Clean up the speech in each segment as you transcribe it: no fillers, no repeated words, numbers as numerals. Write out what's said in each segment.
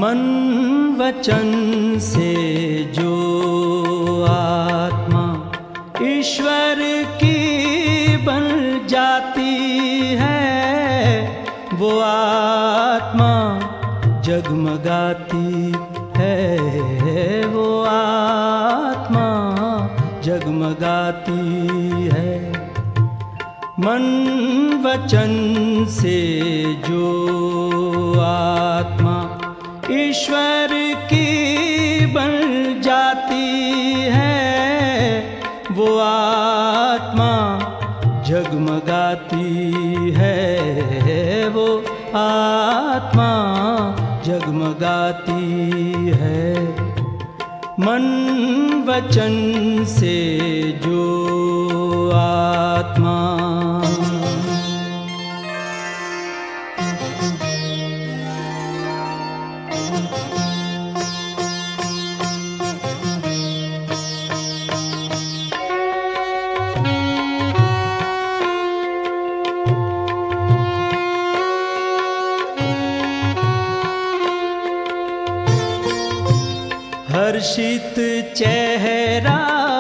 मन वचन से जो आत्मा ईश्वर की बन जाती है, वो आत्मा जगमगाती है, वो आत्मा जगमगाती है। मन वचन से जो आत्मा ईश्वर की बन जाती है, वो आत्मा जगमगाती है, वो आत्मा जगमगाती है। मन वचन से जो आत्मा हर्षित चेहरा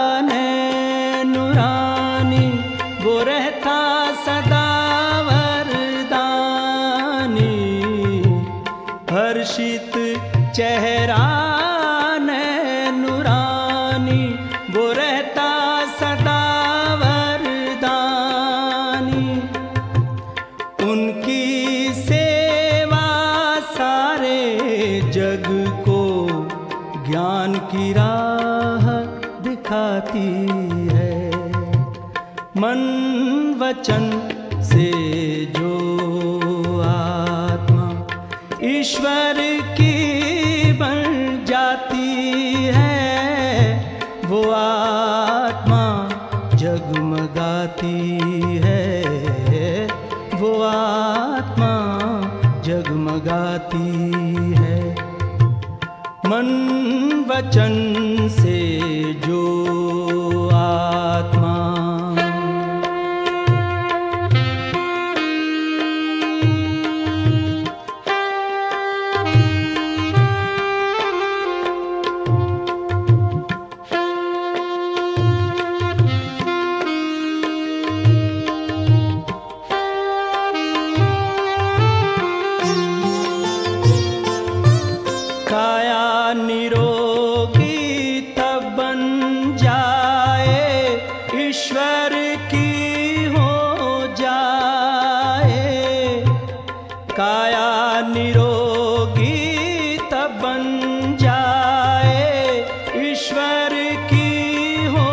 नूरानी, वो रहता सदा वरदानी। हर्षित चेहरा नूरानी, वो रहता सदा वरदानी। उनकी सेवा सारे जग को ज्ञान की राह दिखाती है। मन वचन से जो आत्मा ईश्वर की बन जाती है, वो आत्मा जगमगाती है, वो आत्मा जगमगाती है। मन वचन से जो आत्मा काया निरोगी तब बन जाए, ईश्वर की हो जाए। काया निरोगी तब बन जाए, ईश्वर की हो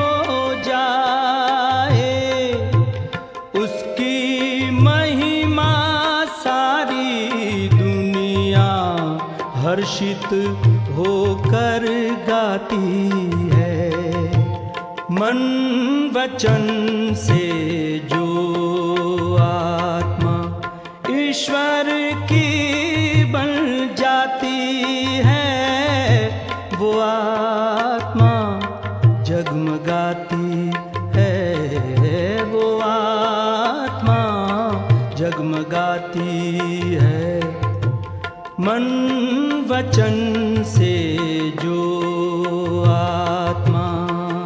जाए। उसकी महिमा सारी दुनिया हर्षित होकर गाती है। मन वचन से जो आत्मा ईश्वर की बन जाती है, वो आत्मा जगमगाती है, वो आत्मा जगमगाती है। मन वचन से जो आत्मा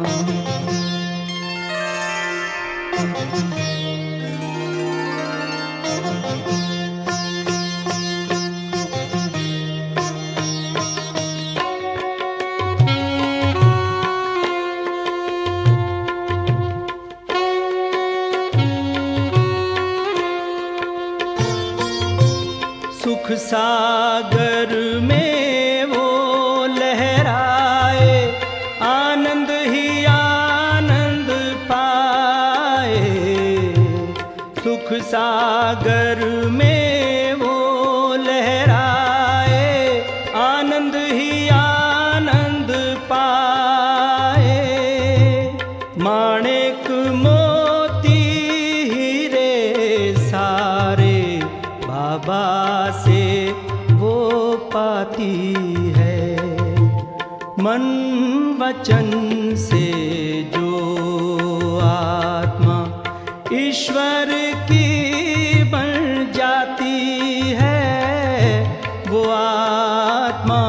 सुख सागर में वो लहराए, आनंद ही आनंद पाए। सुख सागर में वो लहराए, आनंद ही आनंद पाए। माणिक मोती हीरे सारे बाबा से वो पाती है। मन वचन से जो आत्मा ईश्वर की बन जाती है, वो आत्मा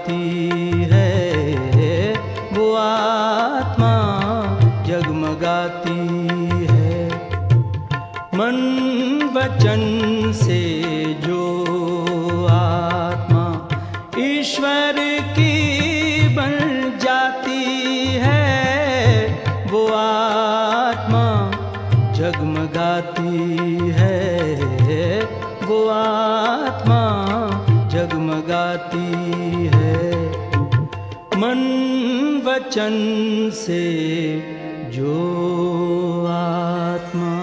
जगमगाती है, वो आत्मा जगमगाती है। मन वचन से जो आत्मा ईश्वर की बन जाती है, वो आत्मा जगमगाती है, वो आत्मा जगमगाती है। मन वचन से जो आत्मा